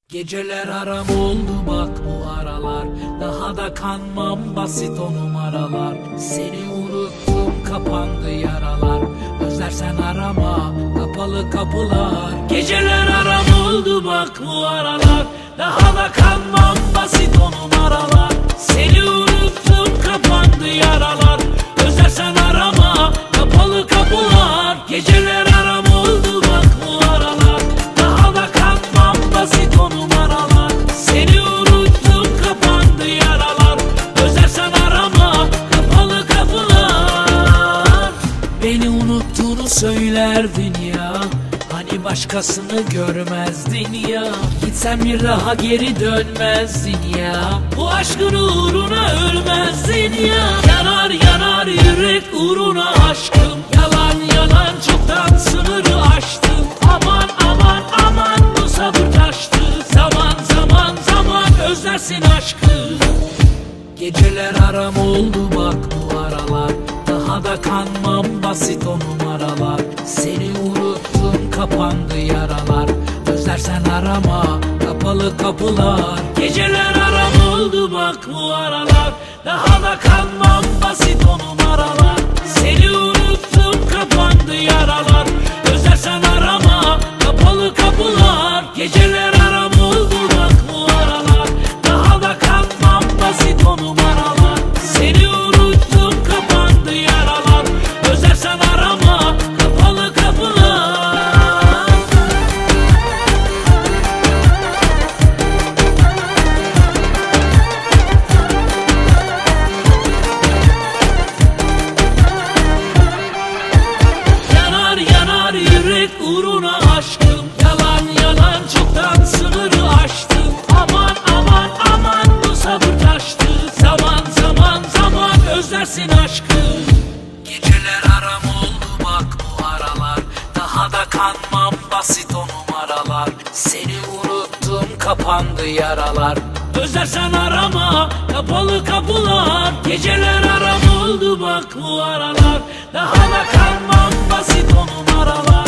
Geceler aram oldu bak bu aralar, daha da kanmam basit o numaralar. Seni unuttum, kapandı yaralar, özlersen arama, kapalı kapılar. Geceler aram oldu bak bu aralar, daha da kanmam basit o numaralar. Seni unuttum, kapandı yaralar, özlersen arama, kapalı kapılar. Geceler aram oldu bak bu aralar, daha da kanmam basit o numaralar. Seni unuttum, kapandı yaralar, özlersen arama, kapalı kapılar. Beni unuttuğunu söylerdin ya, hani başkasını görmezdin ya. Gitsen bir daha geri dönmezdin ya, bu aşkın uğruna ölmezdin ya. Yanar yanar yürek uğruna aşkım, yalan yalan çoktan sınırı aştım. Aman aman aman bu sabır taştı, zaman zaman zaman özlersin aşkı. Geceler aram oldu bak bu aralar, daha da kanmam basit o numaralar. Seni unuttum, kapandı yaralar, özlersen arama, kapalı kapılar. Geceler aram oldu bak bu aralar, daha da kanmam basit o numaralar. Seni unuttum, kapandı yaralar, özlersen arama, kapalı kapılar. Geceler aram oldu bak bu aralar, daha da kanmam basit o numaralar. Seni unuttum, kapandı yaralar, özlersen arama, kapalı kapılar. Yanar yanar yürek uğruna aşkım, yalan yalan çoktan sınırı aştım. Aman aman aman bu sabır taştı, zaman zaman zaman özlersin aşkım. Geceler aram oldu bak bu aralar, daha da kanmam basit o numaralar. Seni unuttum, kapandı yaralar, özlersen arama, kapalı kapılar. Geceler aram oldu bak bu aralar, daha da kanmam basit o numaralar.